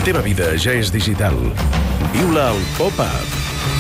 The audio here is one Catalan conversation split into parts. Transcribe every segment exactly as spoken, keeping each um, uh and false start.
teva vida ja és digital. Viu-la al Pop-Up.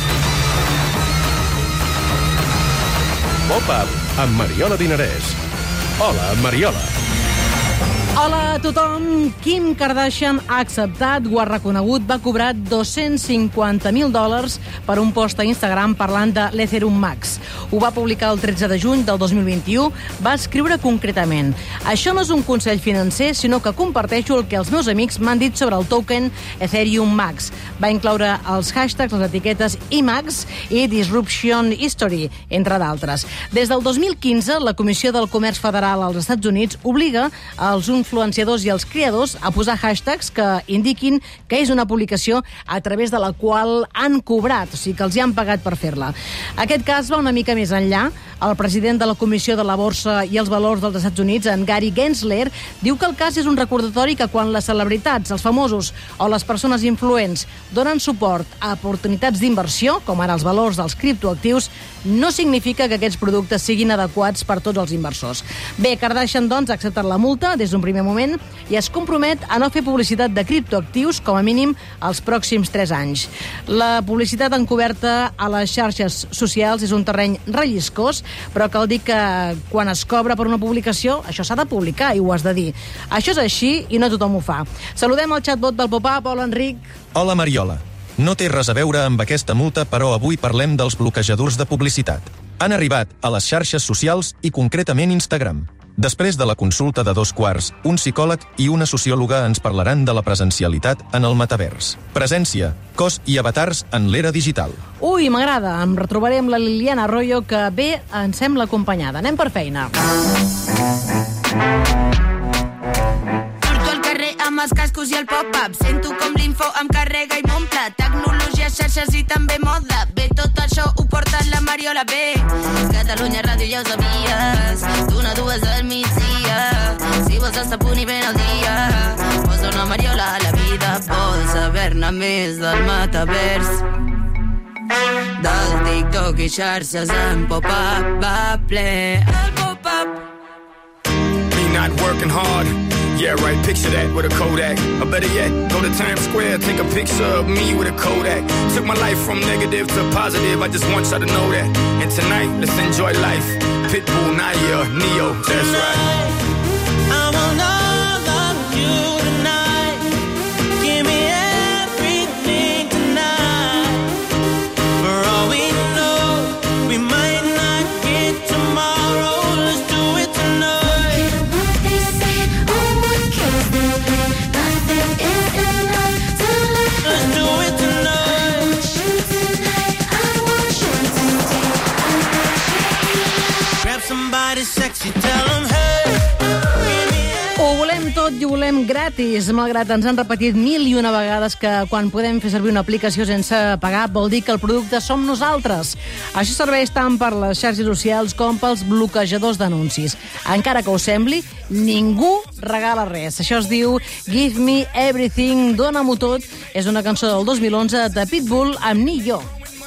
Pop-Up amb Mariola Dinarès. Hola, Mariola. Hola a tothom. Kim Kardashian ha acceptat, ho ha reconegut, va cobrar dos-cents cinquanta mil dòlars per un post a Instagram parlant de l'Ethereum Max. Ho va publicar el tretze de juny del dos mil vint-i-u. Va escriure concretament: això no és un consell financer, sinó que comparteixo el que els meus amics m'han dit sobre el token Ethereum Max. Va incloure els hashtags, les etiquetes I MAX i Disruption History, entre d'altres. Des del dos mil quinze, la Comissió del Comerç Federal als Estats Units obliga als influenciadors i els creadors a posar hashtags que indiquin que és una publicació a través de la qual han cobrat, o sigui que els hi han pagat per fer-la. Aquest cas va una mica més enllà. El president de la Comissió de la Borsa i els Valors dels Estats Units, en Gary Gensler, diu que el cas és un recordatori que quan les celebritats, els famosos o les persones influents donen suport a oportunitats d'inversió, com ara els valors dels criptoactius, no significa que aquests productes siguin adequats per tots els inversors. Bé, Kardashian, doncs, ha acceptat la multa des d'un primer moment i es compromet a no fer publicitat de criptoactius, com a mínim, els pròxims tres anys. La publicitat encoberta a les xarxes socials és un terreny relliscós, però cal dir que quan es cobra per una publicació, això s'ha de publicar i ho has de dir. Això és així i no tothom ho fa. Saludem el xatbot del Pop-Up. Hola, Enric. Hola, Mariola. No té res a veure amb aquesta multa, però avui parlem dels bloquejadors de publicitat. Han arribat a les xarxes socials i concretament Instagram. Després de la consulta de dos quarts, un psicòleg i una sociòloga ens parlaran de la presencialitat en el metavers. Presència, cos i avatars en l'era digital. Ui, m'agrada. Em retrobaré amb la Liliana Arroyo, que bé em sembla acompanyada. Anem per feina. Surto al carrer amb els cascos i el pop-up. Sento com l'info em carrega i m'omple. Tecnologia, xarxes i també moda. Bé, tot això ho porta la Mariola. Bé, Catalunya Ràdio ja ho sabies. D'una a dues del migdia. Si vols estar a punt i ben al dia, posa una Mariola a la vida. Vols saber-ne més del metavers, del TikTok i xarxes en pop-up. Va ple el pop-up. Me not working hard. Yeah, right, picture that with a Kodak. Or better yet, go to Times Square, take a picture of me with a Kodak. Took my life from negative to positive, I just want y'all to know that. And tonight, let's enjoy life. Pitbull, Nadia, Neo, that's right. I want all of you tonight. Give me everything tonight. For all we know, we might not get tomorrow. Let's do it tonight. Ho volem tot i ho volem gratis, malgrat ens han repetit mil i una vegades que quan podem fer servir una aplicació sense pagar vol dir que el producte som nosaltres. Això serveix tant per les xarxes socials com pels bloquejadors d'anuncis. Encara que ho sembli, ningú regala res. Això es diu Give Me Everything, dona-m'ho tot. És una cançó del dos mil onze de Pitbull amb Nio.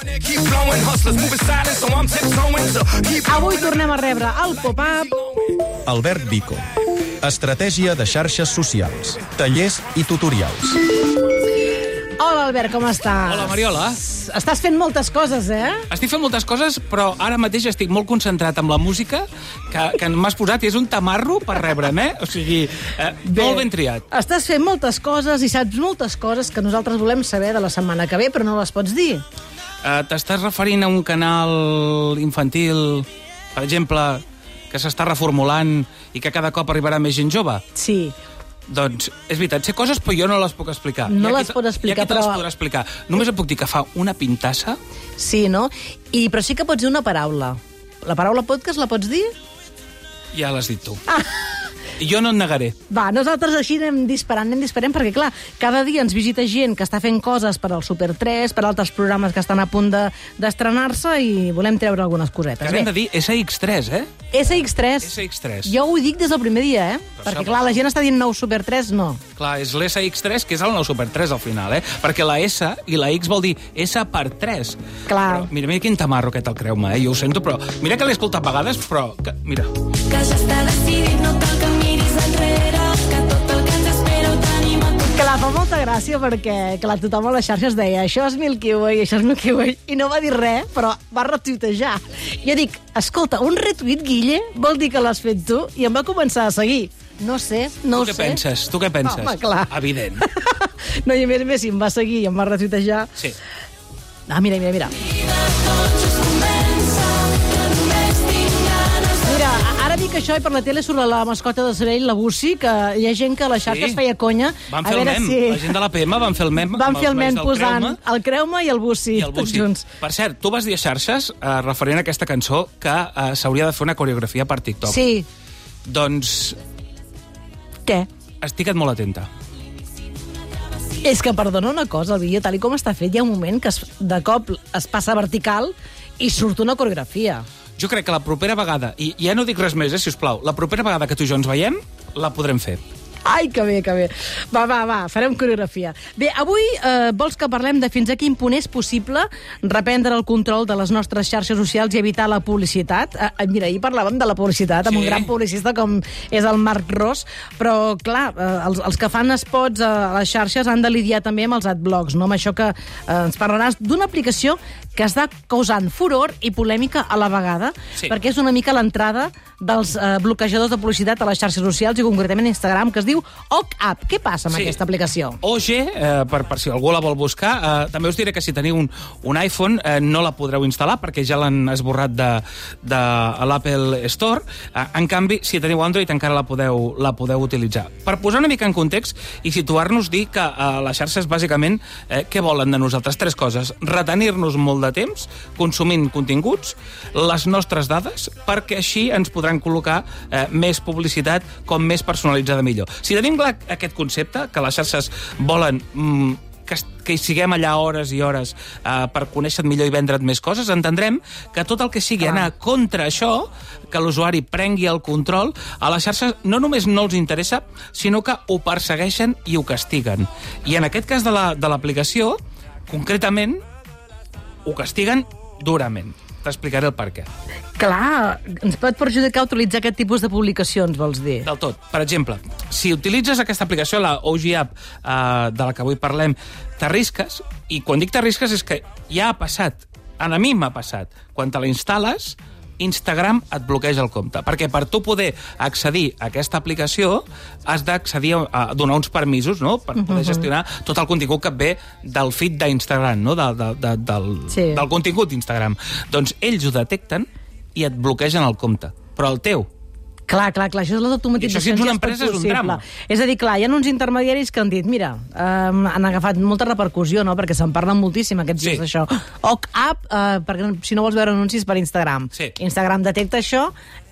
Avui tornem a rebre al Pop-Up Albert Vico. Estratègia de xarxes socials, tallers i tutorials. Hola, Albert, com estàs? Hola, Mariola. Estàs fent moltes coses, eh? Estic fent moltes coses, però ara mateix estic molt concentrat amb la música que, que m'has posat i és un tamarro per rebre'm, eh? O sigui, eh, molt ben triat. Estàs fent moltes coses i saps moltes coses que nosaltres volem saber de la setmana que ve, però no les pots dir. Uh, T'estàs referint a un canal infantil, per exemple, que s'està reformulant i que cada cop arribarà més gent jove? Sí. Doncs és veritat, sé coses, però jo no les puc explicar. No I les pot explicar, i aquí te les però... podrà explicar. Només et puc dir que fa una pintassa. Sí, no? I, però sí que pots dir una paraula. La paraula podcast la pots dir? Ja l'has dit tu. Ah. Jo no et negaré. Va, nosaltres així anem disparant, anem disparant, perquè, clar, cada dia ens visita gent que està fent coses per al Super tres, per altres programes que estan a punt de, d'estrenar-se i volem treure algunes cosetes. Que hem de dir S X tres, eh? S X tres. S X tres. Jo ho dic des del primer dia, eh? Però perquè, clar, la gent està dient nou Super tres, no. Clar, és l'S X tres, que és el nou Super tres al final, eh? Perquè la S i la X vol dir S per tres. Clar. Però mira, mira quin tamarro aquest, el creu-me, eh? Jo ho sento, però... Mira que l'he escoltat a vegades, però... Que, mira. Que ja està decidit, no cal que miris enrere, que tot el que ens espera ho tenim a tot Clar, fa molta gràcia perquè, clar, tothom a les xarxes deia això és Milky Way, això és Milky Way, i no va dir res, però va retuitejar. Jo dic, escolta, un retuit, Guille, vol dir que l'has fet tu? I em va començar a seguir. No sé, no ho Tu què sé. penses? Tu què penses? Home, clar. Evident. No, i a més a més, si em va seguir i em va retuitejar... Sí. Ah, mira, mira, mira. Mira, ara dic això i per la tele surt la mascota de Sabell, la Bussi, que hi ha gent que a les xarxes Sí. feia conya. Van A fer el veure mem. si- La gent de la P M van fer el mem. Van amb fer el els mem nois del posant Creu-me el Creu-me i el Bussi, i el tots Bussi. junts. Per cert, tu vas dir a xarxes, eh, referent a aquesta cançó, que eh, s'hauria de fer una coreografia per TikTok. Sí. Doncs Què? estigue't molt atenta. És que, perdona una cosa, el vídeo, tal i com està fet, hi ha un moment que es, de cop es passa vertical i surt una coreografia. Jo crec que la propera vegada, i ja no dic res més, eh, sisplau, la propera vegada que tu i jo ens veiem, la podrem fer. Ai, que bé, que bé. Va, va, va, farem coreografia. Bé, avui eh, vols que parlem de fins a quin punt és possible reprendre el control de les nostres xarxes socials i evitar la publicitat. Eh, mira, ahir parlàvem de la publicitat amb Sí. un gran publicista com és el Marc Ros, però, clar, eh, els, els que fan spots a les xarxes han de lidiar també amb els adblocks, no? Amb això que eh, ens parlaràs d'una aplicació que està causant furor i polèmica a la vegada, Sí. perquè és una mica l'entrada dels eh, bloquejadors de publicitat a les xarxes socials i concretament a Instagram, que es diu OkApp. Què passa amb Sí. aquesta aplicació? O G, eh, per, per si algú la vol buscar, eh, també us diré que si teniu un, un iPhone eh, no la podreu instal·lar perquè ja l'han esborrat de, de l'Apple Store. Eh, en canvi, si teniu Android encara la podeu, la podeu utilitzar. Per posar una mica en context i situar-nos, dir que eh, les xarxes bàsicament eh, què volen de nosaltres? Tres coses. Retenir-nos molt de temps consumint continguts, les nostres dades, perquè així ens podran col·locar eh, més publicitat com més personalitzada millor. Si tenim clar aquest concepte, que les xarxes volen mm, que, que hi siguem allà hores i hores eh, per conèixer-te millor i vendre't més coses, entendrem que tot el que sigui anar contra això, que l'usuari prengui el control, a les xarxes no només no els interessa, sinó que ho persegueixen i ho castiguen. I en aquest cas de la- de l'aplicació, concretament, ho castiguen durament. T'explicaré el per què. Clar, ens pot perjudicar utilitzar aquest tipus de publicacions, vols dir? Del tot. Per exemple, si utilitzes aquesta aplicació, la O G App, eh, de la que avui parlem, t'arrisques, i quan dic t'arrisques és que ja ha passat, a mi m'ha passat, quan te la instal·les, Instagram et bloqueja el compte, perquè per tu poder accedir a aquesta aplicació has d'accedir a, a donar uns permisos, no?, per poder gestionar tot el contingut que et ve del feed d'Instagram, no?, de, de, de, del, Sí. del contingut d'Instagram. Doncs ells ho detecten i et bloquegen el compte, però el teu. Clar, clar, clar, això és les I automatitzacions. això, si ets una ja és poc empresa, és un possible. drama. És a dir, clar, hi ha uns intermediaris que han dit, mira, um, han agafat molta repercussió, no?, perquè se'n parla moltíssim aquests Sí. dies d'això. OkApp, uh, perquè si no vols veure anuncis per Instagram. Sí. Instagram detecta això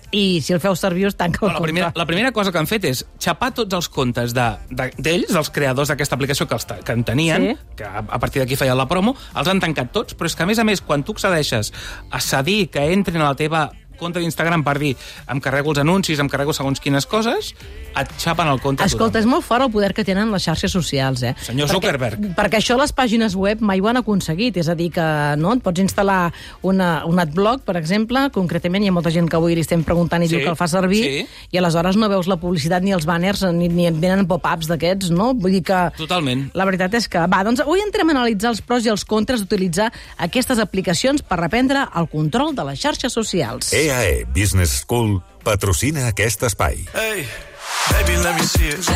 i si el feu servir us tanca el No, la, compte. primera, la primera cosa que han fet és xapar tots els comptes d'ells, de, d'ells, dels creadors d'aquesta aplicació que, els, te- que en tenien, Sí. que a, a partir d'aquí feien la promo, els han tancat tots, però és que, a més a més, quan tu accedeixes a cedir que entrin a la teva compte d'Instagram per dir em carrego els anuncis, em carrego segons quines coses, et xapen el compte. Escolta, és totalment. molt fort el poder que tenen les xarxes socials, eh? Senyor Perquè- Zuckerberg. Perquè això les pàgines web mai ho han aconseguit, és a dir, que no, et pots instal·lar una, un adblock, per exemple, concretament hi ha molta gent que avui li estem preguntant i Sí, diu que el fa servir, sí. i aleshores no veus la publicitat ni els banners, ni, ni et venen pop-ups d'aquests, no? Vull dir que... Totalment. La veritat és que... Va, doncs avui entrem a analitzar els pros i els contres d'utilitzar aquestes aplicacions per reprendre el control de les xarxes socials. E A E Business School patrocina aquest espai. Hey, baby, let me see it.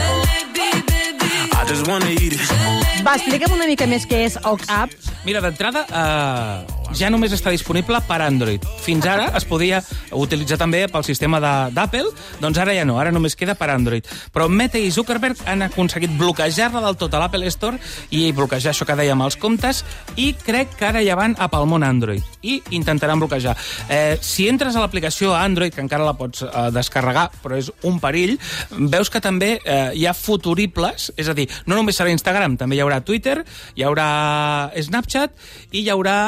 I just wanna eat it. Va, explica'm una mica més què és OkApp. Mira, d'entrada, eh, ja només està disponible per Android. Fins ara es podia utilitzar també pel sistema de- d'Apple, doncs ara ja no, ara només queda per Android. Però Meta i Zuckerberg han aconseguit bloquejar-la del tot a l'Apple Store i bloquejar això que dèiem als comptes, i crec que ara ja van a pel món Android i intentaran bloquejar. Eh, si entres a l'aplicació Android, que encara la pots eh, descarregar, però és un perill, veus que també eh, hi ha futuribles, és a dir, no només serà Instagram, també hi haurà Twitter, hi haurà Snapchat i hi haurà uh, Pinterest.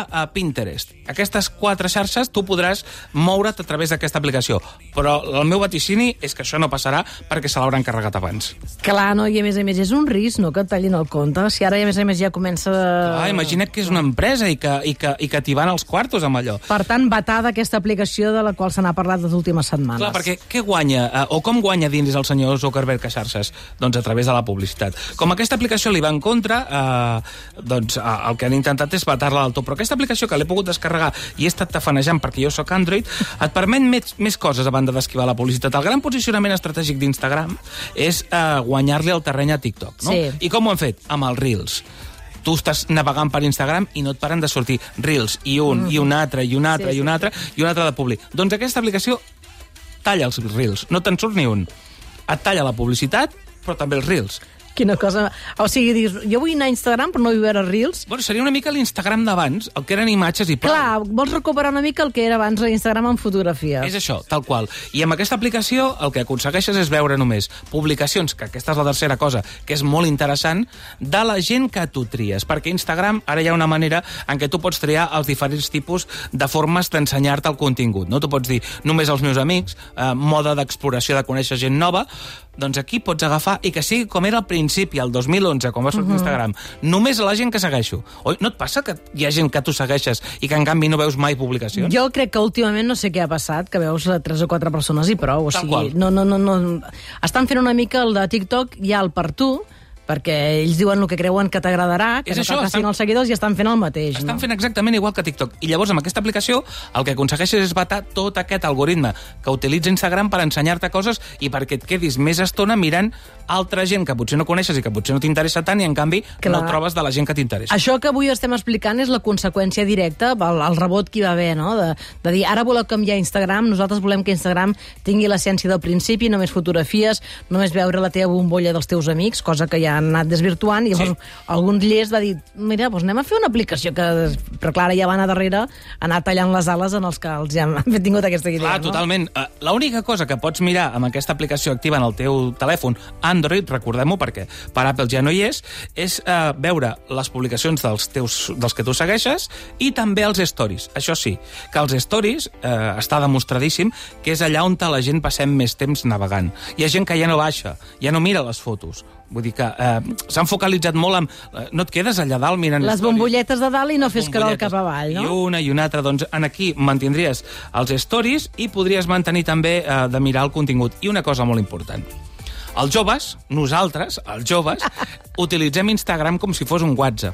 Pinterest. Aquestes quatre xarxes tu podràs moure't a través d'aquesta aplicació, però el meu vaticini és que això no passarà perquè se l'hauran carregat abans. Clar, no, i a més a més és un risc, no?, que et tallin el compte. Si ara, a més a més, ja comença... Clar, imagina't que és una empresa i que, i que, i que t'hi van els quartos amb allò. Per tant, vetada aquesta aplicació de la qual se n'ha parlat les últimes setmanes. Clar, perquè què guanya, eh, o com guanya dins el senyor Zuckerberg a xarxes? Doncs a través de la publicitat. Com aquesta aplicació li va en contra, eh, doncs eh, el que han intentat és vetar-la del tot. Però aquesta aplicació que l'he pogut descarregar i he estat tafanejant perquè jo sóc Android, et permet més, més coses a banda d'esquivar la publicitat. El gran posicionament estratègic d'Instagram és eh, guanyar-li el terreny a TikTok, no? Sí. I com ho han fet? Amb els Reels. Tu estàs navegant per Instagram i no et paren de sortir Reels, i un, mm. i un altre, i un altre, sí, i un altre, sí. i un altre de publi. Doncs aquesta aplicació talla els Reels, no te'n surt ni un. Et talla la publicitat, però també els Reels. Quina cosa... O sigui, dius, jo vull anar a Instagram però no vull veure Reels. Bueno, seria una mica l'Instagram d'abans, el que eren imatges i prou. Clar, vols recuperar una mica el que era abans l'Instagram amb fotografies. És això, tal qual. I amb aquesta aplicació el que aconsegueixes és veure només publicacions, que aquesta és la tercera cosa, que és molt interessant, de la gent que tu tries. Perquè Instagram, ara hi ha una manera en què tu pots triar els diferents tipus de formes d'ensenyar-te el contingut. No? Tu pots dir, només els meus amics, eh, moda d'exploració de conèixer gent nova, doncs aquí pots agafar, i que sigui com era al principi, el dos mil onze, quan va sortir uh -huh. Instagram, només la gent que segueixo. Oi, no et passa que hi ha gent que tu segueixes i que en canvi no veus mai publicacions? Jo crec que últimament no sé què ha passat, que veus tres o quatre persones i prou. O Tal sigui, qual. no, no, no, no... Estan fent una mica el de TikTok ja el per tu, perquè ells diuen el que creuen que t'agradarà, que És no això, cal que estan- siguin els seguidors, i estan fent el mateix. Estan no? fent exactament igual que TikTok. I llavors, amb aquesta aplicació, el que aconsegueixes és vetar tot aquest algoritme que utilitza Instagram per ensenyar-te coses i perquè et quedis més estona mirant altra gent que potser no coneixes i que potser no t'interessa tant, i en canvi Clar. no trobes de la gent que t'interessa. Això que avui estem explicant és la conseqüència directa, el, el rebot que hi va haver, no? de, de dir, ara voleu canviar Instagram, nosaltres volem que Instagram tingui l'essència del principi, només fotografies, només veure la teva bombolla dels teus amics, cosa que ja han anat desvirtuant, i llavors sí. algun llest va dir, mira, doncs anem a fer una aplicació que... Però clar, ja va anar darrere, anar tallant les ales en els que els ja han tingut aquesta idea. Clar, no? totalment. Uh, L'única cosa que pots mirar amb aquesta aplicació activa en el teu telèfon Android, recordem-ho perquè per Apple ja no hi és, és uh, veure les publicacions dels, teus, dels que tu segueixes i també els stories. Això sí, que els stories uh, està demostradíssim que és allà on la gent passem més temps navegant. Hi ha gent que ja no baixa, ja no mira les fotos. Vull dir que eh, s'han focalitzat molt en... Eh, no et quedes allà dalt mirant Les stories. bombolletes de dalt i no fes carol cap avall, no? I una i una altra. Doncs en aquí mantindries els stories i podries mantenir també eh, de mirar el contingut. I una cosa molt important. Els joves, nosaltres, els joves, utilitzem Instagram com si fos un WhatsApp.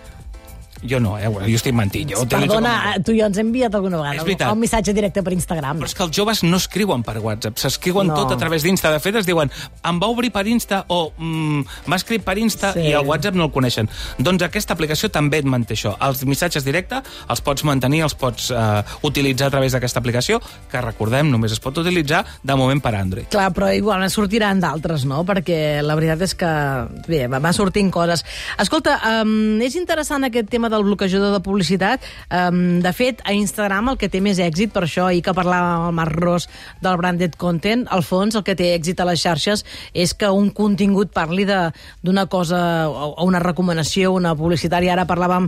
Jo no, eh? Jo estic mentint. Jo Perdona, com... tu i jo ens hem enviat alguna vegada És veritat. un missatge directe per Instagram. Però és que els joves no escriuen per WhatsApp, s'escriuen No. tot a través d'Insta. De fet, es diuen, em va obrir per Insta o mm, m'ha escrit per Insta Sí. i el WhatsApp no el coneixen. Doncs aquesta aplicació també et manté això. Els missatges directes els pots mantenir, els pots eh, utilitzar a través d'aquesta aplicació, que recordem, només es pot utilitzar de moment per Android. Clar, però igual ne sortiran d'altres, no? Perquè la veritat és que, bé, va sortint coses. Escolta, um, és interessant aquest tema del bloquejador de publicitat. Um, de fet, a Instagram el que té més èxit, per això ahir que parlàvem amb el Marc Ros del branded content, al fons el que té èxit a les xarxes és que un contingut parli d'una cosa o una recomanació, una publicitària. Ara parlàvem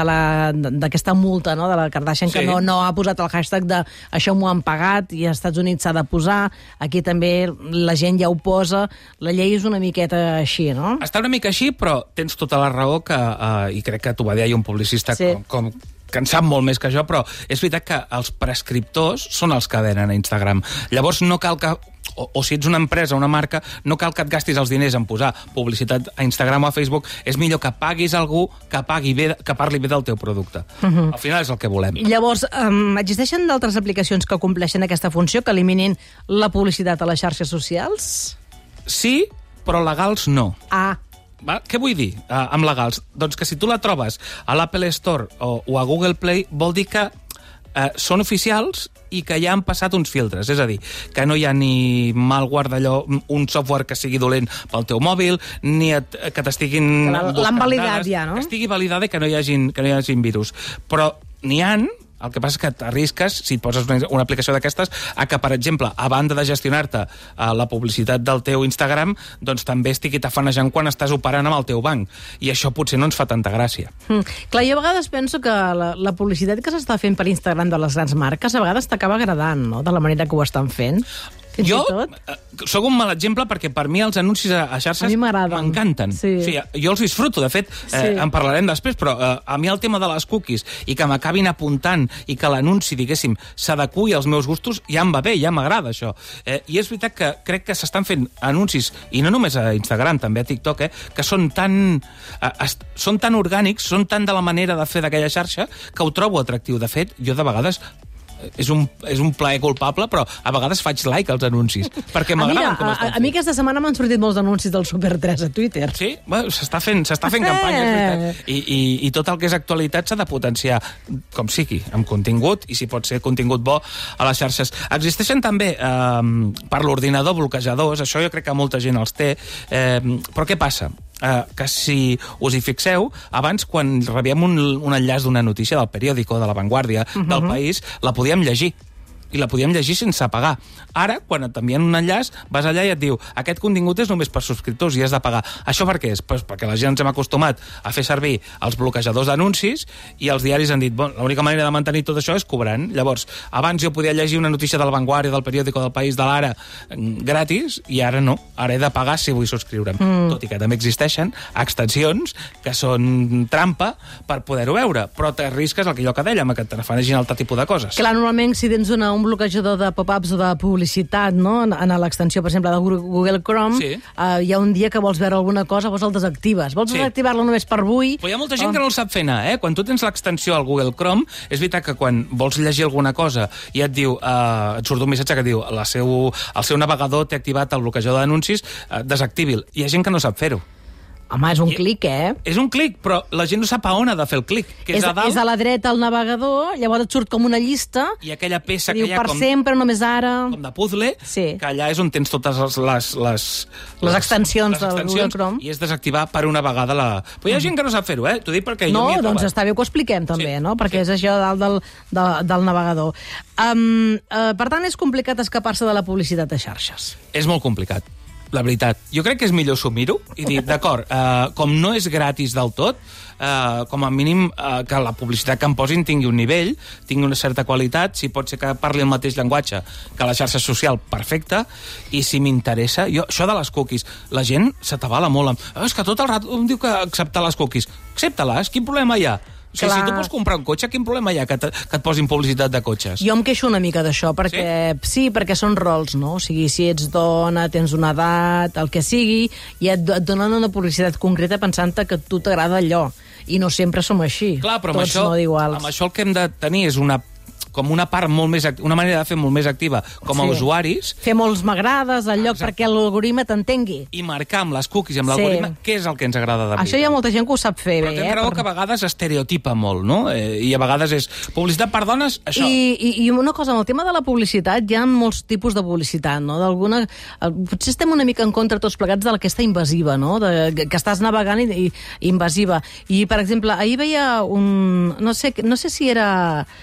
d'aquesta multa, no?, de la Kardashian, Sí. que no, no ha posat el hashtag de això m'ho han pagat i als Estats Units s'ha de posar. Aquí també la gent ja ho posa. La llei és una miqueta així, no? Està una mica així, però tens tota la raó que, eh, i crec que t'ho va dir ahir un publicista Sí. com, com que en sap molt més que jo, però és veritat que els prescriptors són els que venen a Instagram. Llavors no cal que O, o si ets una empresa, una marca, no cal que et gastis els diners en posar publicitat a Instagram o a Facebook, és millor que paguis algú que pagui bé, que parli bé del teu producte. Uh-huh. Al final és el que volem. Llavors, um, existeixen d'altres aplicacions que compleixen aquesta funció, que eliminin la publicitat a les xarxes socials? Sí, però legals no. Ah, Va? Què vull dir uh, amb legals? Doncs que si tu la trobes a l'Apple Store o, o a Google Play, vol dir que uh, són oficials i que ja han passat uns filtres. És a dir, que no hi ha ni malware d'allò, un software que sigui dolent pel teu mòbil, ni et, que t'estiguin... L'han buscant validat dades, ja, no? Que estigui validada i que no hi hagin, que no hi hagin virus. Però n'hi han El que passa és que t'arrisques, si et poses una, una aplicació d'aquestes, a que, per exemple, a banda de gestionar-te uh, la publicitat del teu Instagram, doncs també estigui tafanejant quan estàs operant amb el teu banc. I això potser no ens fa tanta gràcia. Mm. Clar, jo a vegades penso que la, la publicitat que s'està fent per Instagram de les grans marques a vegades t'acaba agradant, no?, de la manera que ho estan fent. Fins jo eh, sóc un mal exemple perquè per mi els anuncis a, a xarxes m'encanten. Sí. O sigui, jo els disfruto, de fet, eh, Sí. en parlarem després, però eh, a mi el tema de les cookies i que m'acabin apuntant i que l'anunci, diguéssim, s'adequi als meus gustos, ja em va bé, ja m'agrada això. Eh, I és veritat que crec que s'estan fent anuncis, i no només a Instagram, també a TikTok, eh, que són tan, eh, est, són tan orgànics, són tan de la manera de fer d'aquella xarxa, que ho trobo atractiu. De fet, jo de vegades és un, és un plaer culpable, però a vegades faig like als anuncis, perquè m'agraden com estan a, a mi aquesta setmana m'han sortit molts anuncis del Super tres a Twitter. Sí? Bueno, s'està fent, s'està fent campanya, és veritat. I, i, I tot el que és actualitat s'ha de potenciar, com sigui, amb contingut, i si pot ser contingut bo a les xarxes. Existeixen també, eh, per l'ordinador, bloquejadors, això jo crec que molta gent els té, eh, però què passa? Uh, que si us hi fixeu, abans quan rebíem un, un enllaç d'una notícia del periòdico, de La Vanguardia, uh-huh. del País, la podíem llegir. I la podíem llegir sense pagar. Ara, quan et envien un enllaç, vas allà i et diu aquest contingut és només per subscriptors i has de pagar. Això per què és? Pues perquè la gent ens hem acostumat a fer servir els bloquejadors d'anuncis i els diaris han dit, bon, l'única manera de mantenir tot això és cobrant. Llavors, abans jo podia llegir una notícia de La Vanguardia, del periòdico, del País, de l'Ara, gratis, i ara no. Ara he de pagar si vull subscriure'm. Mm. Tot i que també existeixen extensions que són trampa per poder-ho veure, però t'arrisques el que jo que dèiem, que t'afanegin altre tipus de coses. Clar, normalment si tens una, un bloquejador de pop-ups o de publicitat, no?, en, en l'extensió, per exemple, de Google Chrome, sí. uh, hi ha un dia que vols veure alguna cosa, vols el desactives. Vols sí. desactivar-lo només per avui... Però hi ha molta gent oh. que no el sap fer anar, eh? Quan tu tens l'extensió al Google Chrome, és veritat que quan vols llegir alguna cosa i et diu, uh, et surt un missatge que diu la seu, el seu navegador té activat el bloquejador d'anuncis, uh, desactivi'l. Hi ha gent que no sap fer-ho. Home, és un I, clic, eh? És un clic, però la gent no sap a on ha de fer el clic. Que és, és, a dalt, és a la dreta al navegador, llavors et surt com una llista... I aquella peça que diu, hi ha per com... sempre, només ara... Com de puzzle, sí. que allà és on tens totes les... Les, les, les extensions les del Google Chrome. I és desactivar per una vegada la... Però hi ha gent que no sap fer-ho, eh? T'ho dic perquè no, jo m'hi he doncs trobat. Està bé que ho expliquem també, sí. no? Perquè sí. és això dalt del, de, del navegador. Um, uh, per tant, és complicat escapar-se de la publicitat a xarxes. És molt complicat. La veritat. Jo crec que és millor assumir-ho i dir, d'acord, eh, com no és gratis del tot, eh, com a mínim eh, que la publicitat que em posin tingui un nivell, tingui una certa qualitat, si pot ser que parli el mateix llenguatge que la xarxa social, perfecte, i si m'interessa... Jo, això de les cookies, la gent s'atabala molt amb... Oh, és que tot el rato em diu que acceptar les cookies. Accepta-les, quin problema hi ha? O sigui, si tu pots comprar un cotxe, quin problema hi ha que, te, que et posin publicitat de cotxes? Jo em queixo una mica d'això, perquè sí? sí, perquè són rols, no? O sigui, si ets dona, tens una edat, el que sigui, i et, et donen una publicitat concreta pensant-te que a tu t'agrada allò. I no sempre som així. Clar, però amb tots això, no d'iguals. amb això el que hem de tenir és una com una part molt més activa, una manera de fer molt més activa com a sí. usuaris. Fer molts m'agrades al lloc perquè l'algoritme t'entengui. I marcar amb les cookies, amb l'algoritme, sí. què és el que ens agrada de veritat. Això hi ha molta gent que ho sap fer Però bé. tens eh? raó per... que a vegades estereotipa molt, no? Eh, I a vegades és publicitat per dones, això. I, i, I una cosa, amb el tema de la publicitat, hi ha molts tipus de publicitat, no? D'alguna... Potser estem una mica en contra tots plegats de aquesta invasiva, no? De, que estàs navegant i, i invasiva. I, per exemple, ahir veia un... No sé, no sé si era...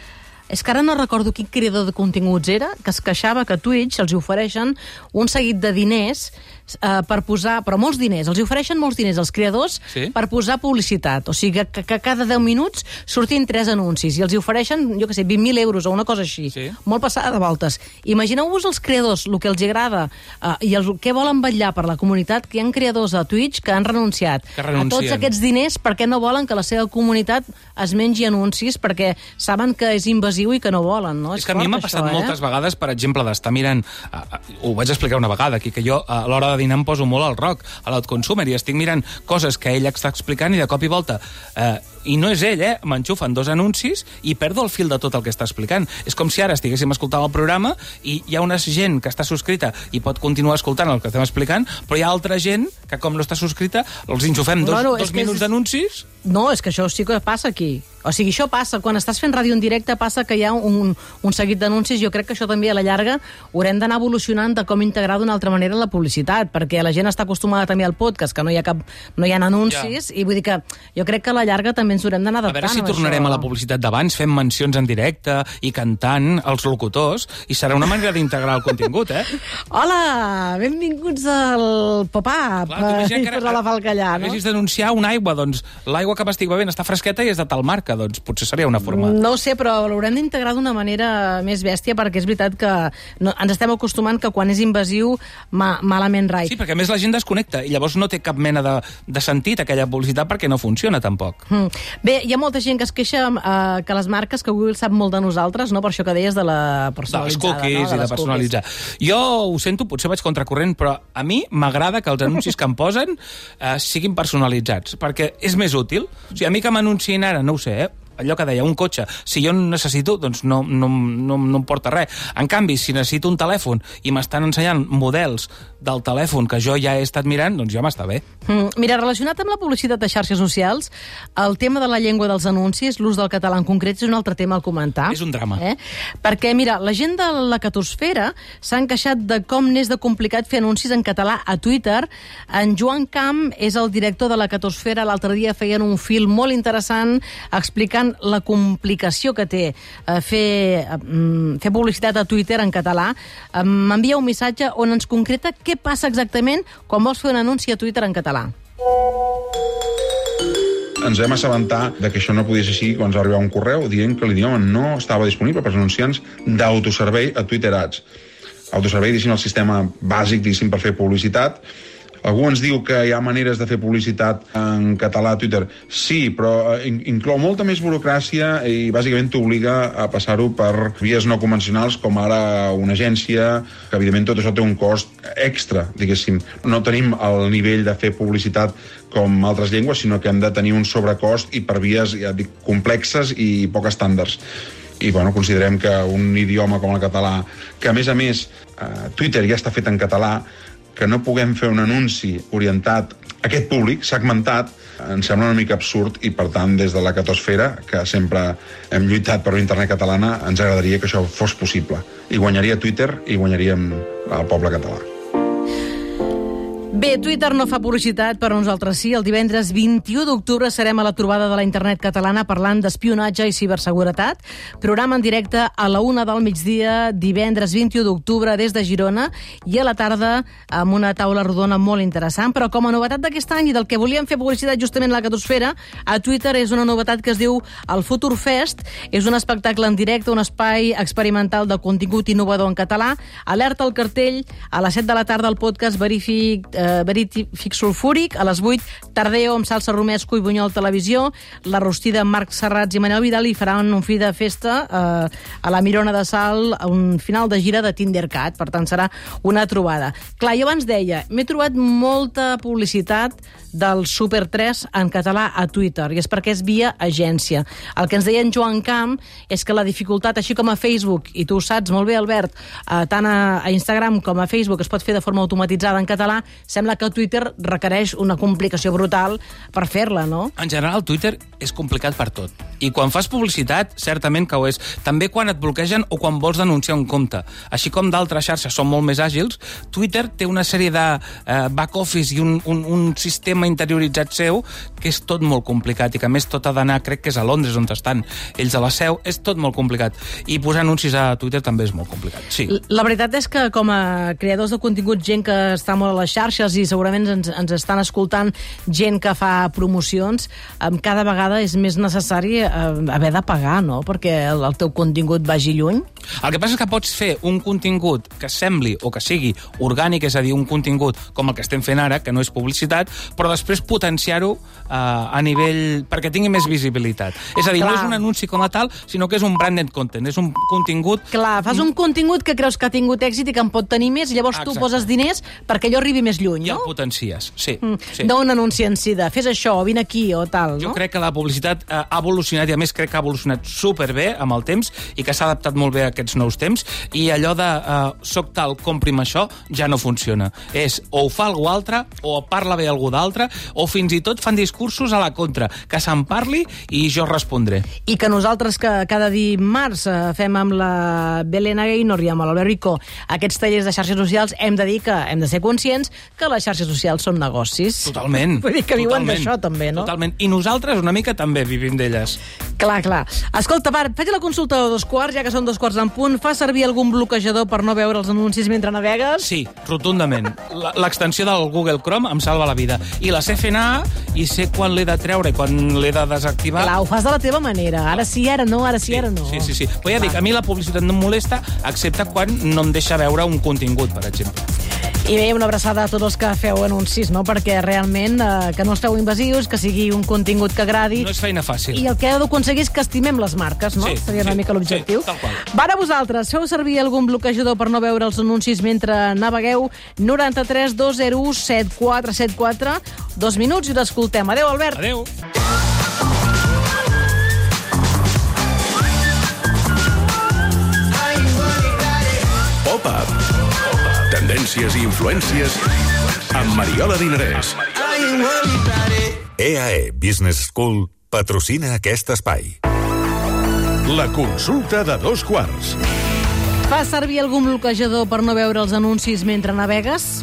És que ara no recordo quin creador de continguts era, que es queixava que a Twitch els ofereixen un seguit de diners eh, per posar, però molts diners, els ofereixen molts diners als creadors sí? per posar publicitat. O sigui, que, que cada deu minuts surtin tres anuncis i els ofereixen, jo què sé, vint mil euros o una cosa així. Sí? Molt passada de voltes. Imagineu-vos els creadors, el que els agrada eh, i el que volen vetllar per la comunitat, que hi ha creadors a Twitch que han renunciat que a tots aquests diners perquè no volen que la seva comunitat es mengi anuncis, perquè saben que és invasiu i que no volen, no? És, és que a mi m'ha passat això, moltes eh? vegades, per exemple, d'estar mirant... Uh, uh, ho vaig explicar una vegada aquí, que jo uh, a l'hora de dinar em poso molt al rock, a l'outconsumer, i estic mirant coses que ell està explicant i de cop i volta... Uh, i no és ell, eh? M'enxufen dos anuncis i perdo el fil de tot el que està explicant. És com si ara estiguéssim escoltant el programa i hi ha una gent que està subscrita i pot continuar escoltant el que estem explicant, però hi ha altra gent que, com no està subscrita, els enxufem dos, no, no, dos minuts és... d'anuncis. No, és que això sí que passa aquí. O sigui, això passa. Quan estàs fent ràdio en directe passa que hi ha un, un seguit d'anuncis. Jo crec que això també a la llarga haurem d'anar evolucionant de com integrar d'una altra manera la publicitat, perquè la gent està acostumada també al podcast, que no hi ha cap, no hi ha anuncis, ja. I vull dir que jo crec que a la llarga també també ens haurem d'anar A adaptant. veure si amb tornarem això. a la publicitat d'abans, fent mencions en directe i cantant els locutors, i serà una manera d'integrar el contingut, eh? Hola, benvinguts al Pop-Up Clar, tu imagina i que ara- per la Falcallà, no? Haguessis d'anunciar una aigua, doncs l'aigua que m'estic bevent està fresqueta i és de tal marca, doncs potser seria una forma... No ho sé, però l'haurem d'integrar d'una manera més bèstia, perquè és veritat que no, ens estem acostumant que quan és invasiu ma, malament rai. Sí, perquè a més la gent desconnecta i llavors no té cap mena de, de sentit aquella publicitat perquè no funciona tampoc. Mm. Bé, hi ha molta gent que es queixa eh, que les marques, que Google sap molt de nosaltres, no? Per això que deies de la De les personalitzada. cookies no? i de les personalitzar. Jo ho sento, potser vaig contracorrent, però a mi m'agrada que els anuncis que em posen eh, siguin personalitzats, perquè és més útil. O sigui, a mi que m'anunciïn ara, no ho sé, eh? allò que deia, un cotxe, si jo en necessito, doncs no, no, no, no em porta res. En canvi, si necessito un telèfon i m'estan ensenyant models del telèfon que jo ja he estat mirant, doncs ja m'està bé. Mm, mira, relacionat amb la publicitat de xarxes socials, el tema de la llengua dels anuncis, l'ús del català en concret, és un altre tema al comentar. És un drama. Eh? Perquè, mira, la gent de la catosfera s'han queixat de com n'és de complicat fer anuncis en català a Twitter. En Joan Camp és el director de la catosfera. L'altre dia feien un fil molt interessant explicant la complicació que té eh, fer, eh, fer publicitat a Twitter en català. Eh, M'envia un missatge on ens concreta què passa exactament quan vols fer un anunci a Twitter en català. Ens vam assabentar de que això no podia ser així quan ens va arribar un correu dient que l'idioma no estava disponible per als anunciants d'autoservei a Twitter Ads. Autoservei, diguéssim, el sistema bàsic, diguéssim, per fer publicitat. Algú ens diu que hi ha maneres de fer publicitat en català a Twitter. Sí, però inclou molta més burocràcia i bàsicament t'obliga a passar-ho per vies no convencionals, com ara una agència, que evidentment tot això té un cost extra, diguéssim. No tenim el nivell de fer publicitat com altres llengües, sinó que hem de tenir un sobrecost i per vies, ja dic, complexes i poc estàndards. I bueno, considerem que un idioma com el català, que a més a més eh, Twitter ja està fet en català, que no puguem fer un anunci orientat a aquest públic, segmentat, ens sembla una mica absurd i, per tant, des de la catosfera, que sempre hem lluitat per una internet catalana, ens agradaria que això fos possible. I guanyaria Twitter i guanyaríem el poble català. Bé, Twitter no fa publicitat, però nosaltres sí. El divendres vint-i-u d'octubre serem a la trobada de la internet catalana parlant d'espionatge i ciberseguretat. Programa en directe a la una del migdia, divendres vint-i-u d'octubre des de Girona, i a la tarda amb una taula rodona molt interessant. Però com a novetat d'aquest any i del que volíem fer publicitat justament a la catosfera, a Twitter és una novetat que es diu el Future Fest. És un espectacle en directe, un espai experimental de contingut innovador en català. Alerta al cartell, a les set de la tarda el podcast Verific eh, Verific Sulfúric, a les vuit Tardeo amb Salsa Romesco i Bunyol Televisió, la rostida amb Marc Serrats i Manel Vidal, i faran un fi de festa eh, a la Mirona de Sal, a un final de gira de Tindercat, per tant serà una trobada. Clar, jo abans deia, m'he trobat molta publicitat del Super tres en català a Twitter, i és perquè és via agència. El que ens deia en Joan Camp és que la dificultat, així com a Facebook, i tu ho saps molt bé, Albert, eh, tant a, a Instagram com a Facebook es pot fer de forma automatitzada en català, sembla que Twitter requereix una complicació brutal per fer-la, no? En general, Twitter és complicat per tot. I quan fas publicitat, certament que ho és. També quan et bloquegen o quan vols denunciar un compte. Així com d'altres xarxes són molt més àgils, Twitter té una sèrie de eh, back-office i un, un, un sistema interioritzat seu que és tot molt complicat i que a més tot ha d'anar, crec que és a Londres on estan ells a la seu, és tot molt complicat. I posar anuncis a Twitter també és molt complicat, sí. La veritat és que com a creadors de contingut, gent que està molt a les xarxes i segurament ens, ens estan escoltant gent que fa promocions, cada vegada és més necessari haver de pagar, no?, perquè el, el teu contingut vagi lluny. El que passa és que pots fer un contingut que sembli o que sigui orgànic, és a dir, un contingut com el que estem fent ara, que no és publicitat, però després potenciar-ho uh, a nivell... perquè tingui més visibilitat. És a dir, Clar. no és un anunci com a tal, sinó que és un branded content, és un contingut... Clar, fas un contingut que creus que ha tingut èxit i que en pot tenir més, i llavors Exacte. tu poses diners perquè allò arribi més lluny, I no? el potencies, sí. Mm. sí. No un anunci en si de fes això, o vine aquí, o tal, no? Jo crec que la publicitat eh, ha evolucionat, i a més crec que ha evolucionat superbé amb el temps i que s'ha adaptat molt bé a aquests nous temps, i allò de eh, soc tal, compri'm això, ja no funciona. És o ho fa algú altre, o parla bé algú d'altre, o fins i tot fan discursos a la contra, que se'n parli i jo respondré. I que nosaltres, que cada dimarts eh, fem amb la Belén Gaynor i amb l'Albert Rico aquests tallers de xarxes socials, hem de dir que hem de ser conscients que les xarxes socials són negocis. Totalment. Vull dir que viuen totalment, d'això, també, no? Totalment. I nosaltres una mica també vivim d'elles. Clar, clar. Escolta, Marc, faig la consulta de dos quarts, ja que són dos quarts en punt. Fa servir algun bloquejador per no veure els anuncis mentre navegues? Sí, rotundament. L- L'extensió del Google Chrome em salva la vida. I la sé fer anar i sé quan l'he de treure i quan l'he de desactivar. Clar, ho fas de la teva manera. Ara sí, ara no, ara sí, Sí, ara no. sí, sí, sí. Però ja dic, a mi la publicitat no em molesta, excepte quan no em deixa veure un contingut, per exemple. I bé, una abraçada a tots els que feu anuncis, no? Perquè realment eh, que no els feu invasius, que sigui un contingut que agradi. No és feina fàcil. I el que heu d'aconseguir és que estimem les marques, no? Sí, Seria una sí, mica l'objectiu. sí, tal qual. Van a vosaltres. Feu servir algun bloquejador per no veure els anuncis mentre navegueu? noranta-tres dos zero u set quatre set quatre. Dos minuts i l'escoltem. Adéu, Albert. Adéu. Pop-up. Tendències i influències amb Mariola Dinarès. E A E Business School patrocina aquest espai. La consulta de dos quarts. Fa servir algun bloquejador per no veure els anuncis mentre navegues?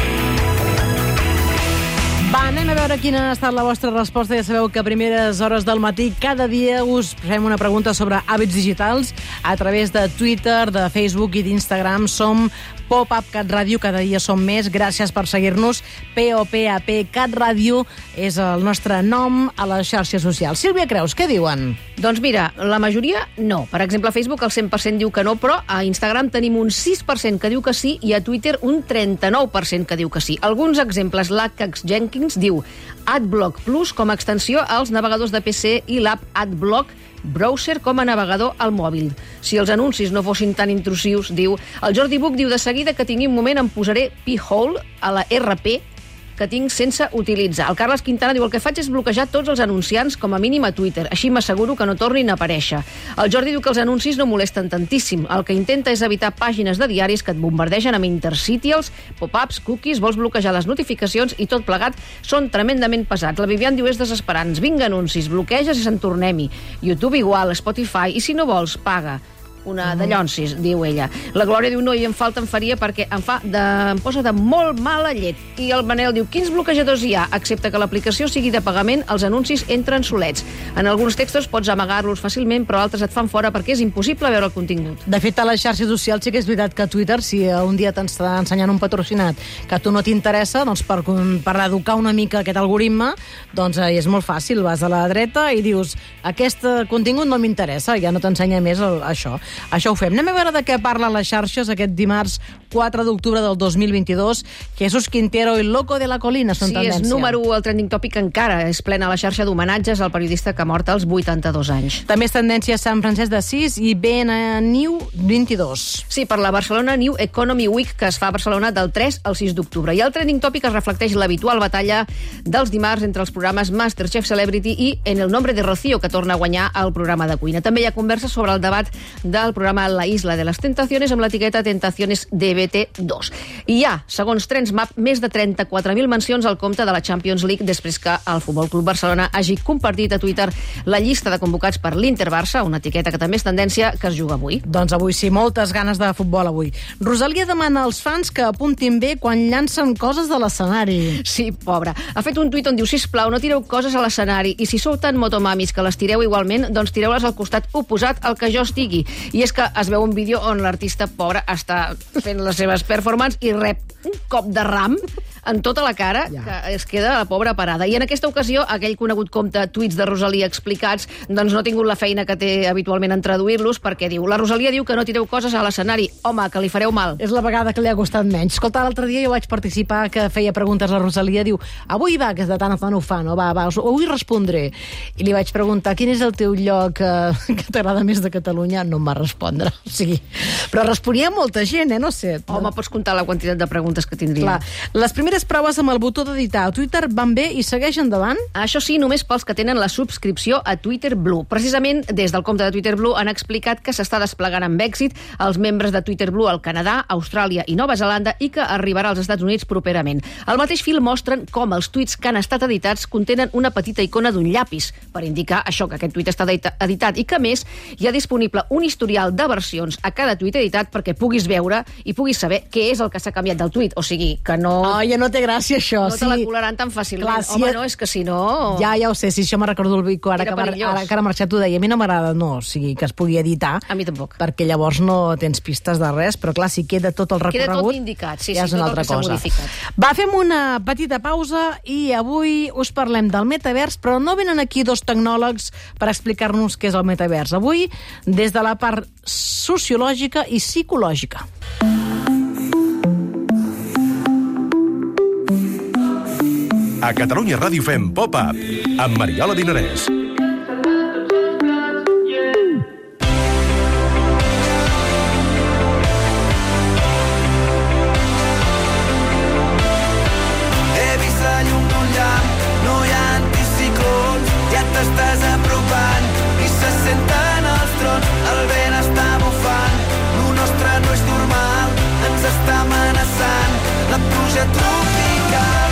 Va, anem a veure quina ha estat la vostra resposta. Ja sabeu que a primeres hores del matí cada dia us fem una pregunta sobre hàbits digitals a través de Twitter, de Facebook i d'Instagram. Som Pop-Up Cat Ràdio, cada dia som més. Gràcies per seguir-nos. P O P A P Cat Ràdio és el nostre nom a les xarxes socials. Sílvia Creus, què diuen? Doncs mira, la majoria no. Per exemple, a Facebook el cent per cent diu que no, però a Instagram tenim un sis per cent que diu que sí i a Twitter un trenta-nou per cent que diu que sí. Alguns exemples, l'Akax Jenkins diu AdBlock Plus com a extensió als navegadors de P C i l'app AdBlock Browser com a navegador al mòbil. Si els anuncis no fossin tan intrusius, diu. El Jordi Buch diu, de seguida que tingui un moment em posaré P-Hole a la R P que tinc sense utilitzar. El Carles Quintana diu, el que faig és bloquejar tots els anunciants com a mínim a Twitter. Així m'asseguro que no tornin a aparèixer. El Jordi diu que els anuncis no molesten tantíssim. El que intenta és evitar pàgines de diaris que et bombardegen amb interstitials, pop-ups, cookies, vols bloquejar les notificacions i tot plegat són tremendament pesats. La Vivian diu, és desesperant. Vinga, anuncis, bloqueges i se'n tornem-hi. YouTube igual, Spotify, i si no vols, paga. Una de llonsis, diu ella. La Glòria diu, no, i en falta em faria perquè em fa de, em posa de molt mala llet. I el Manel diu, quins bloquejadors hi ha? Excepte que l'aplicació sigui de pagament, els anuncis entren solets. En alguns textos pots amagar-los fàcilment, però altres et fan fora perquè és impossible veure el contingut. De fet, a les xarxes socials sí que és veritat que a Twitter, si un dia t'està ensenyant un patrocinat que a tu no t'interessa, doncs per, per educar una mica aquest algoritme, doncs eh, és molt fàcil. Vas a la dreta i dius, aquest contingut no m'interessa, ja no t'ensenya més el, això. Això ho fem. Anem a veure de què parlen les xarxes aquest dimarts quatre d'octubre del dos mil vint-i-dos. Jesús Quintero i Loco de la Colina són sí, tendència. Sí, és número u al trending topic encara. És plena la xarxa d'homenatges al periodista que ha mort als vuitanta-dos anys. També és tendència Sant Francesc d'Assís i B N New vint-i-dos. Sí, per la Barcelona New Economy Week que es fa a Barcelona del tres al sis d'octubre. I el trending topic es reflecteix l'habitual batalla dels dimarts entre els programes Masterchef Celebrity i En el nombre de Rocío, que torna a guanyar el programa de cuina. També hi ha converses sobre el debat del programa La Isla de les Tentaciones amb l'etiqueta Tentaciones de B T dos. I hi ha, segons Trends Map, més de trenta-quatre mil mencions al compte de la Champions League després que el Futbol Club Barcelona hagi compartit a Twitter la llista de convocats per l'Inter-Barça, una etiqueta que també és tendència, que es juga avui. Doncs avui sí, moltes ganes de futbol avui. Rosalia demana als fans que apuntin bé quan llancen coses de l'escenari. Sí, pobra. Ha fet un tuit on diu, sisplau, no tireu coses a l'escenari i si sou tan motomamis que les tireu igualment, doncs tireu-les al costat oposat al que jo estigui. I és que es veu un vídeo on l'artista pobre està fent les seves performances i rep un cop de ram en tota la cara, ja. Que es queda la pobra parada. I en aquesta ocasió, aquell conegut compte tuits de Rosalia explicats, doncs no ha tingut la feina que té habitualment en traduir-los, perquè diu, la Rosalia diu que no tireu coses a l'escenari. Home, que li fareu mal. És la vegada que li ha costat menys. Escolta, l'altre dia jo vaig participar, que feia preguntes a la Rosalia, diu, avui va, que és de tant a tant ho fa, no? Va, va, avui respondré. I li vaig preguntar, quin és el teu lloc eh, que t'agrada més de Catalunya? No em va respondre. O sigui, però responia molta gent, eh? No sé. Home, pots comptar la quantitat de preguntes que tindria. Clar. Les primeres proves amb el botó d'editar a Twitter van bé i segueix endavant? Això sí, només pels que tenen la subscripció a Twitter Blue. Precisament, des del compte de Twitter Blue han explicat que s'està desplegant amb èxit els membres de Twitter Blue al Canadà, Austràlia i Nova Zelanda i que arribarà als Estats Units properament. Al mateix fil mostren com els tuits que han estat editats contenen una petita icona d'un llapis per indicar això, que aquest tuit està editat i que, a més, hi ha disponible un historial de versions a cada tuit editat perquè puguis veure i puguis saber què és el que s'ha canviat del tuit. O sigui, que no... Oh, ja no no té gràcia, això. No te la colaran tan fàcilment. Clar, si Home, et- no, és que si no... Ja, ja ho sé, si això me recordo el Vico, ara Era que, mar- perillós. ara que ara ha marxat ho deia. A mi no m'agrada, no, o sigui, que es pugui editar. A mi tampoc. Perquè llavors no tens pistes de res, però clar, si queda tot el Queda recorregut... tot indicat, sí, ja sí, és una tot el altra que s'ha cosa. modificat. Va, fem una petita pausa i avui us parlem del metavers, però no venen aquí dos tecnòlegs per explicar-nos què és el metavers. Avui, des de la part sociològica i psicològica. A Catalunya Ràdio fem Pop-Up amb Mariola Dinarès. He vist la llum d'un llamp, no hi ha anticiclons, ja t'estàs apropant i se senten els trons, el vent està bufant, lo nostre no és normal, ens està amenaçant la pluja tropical.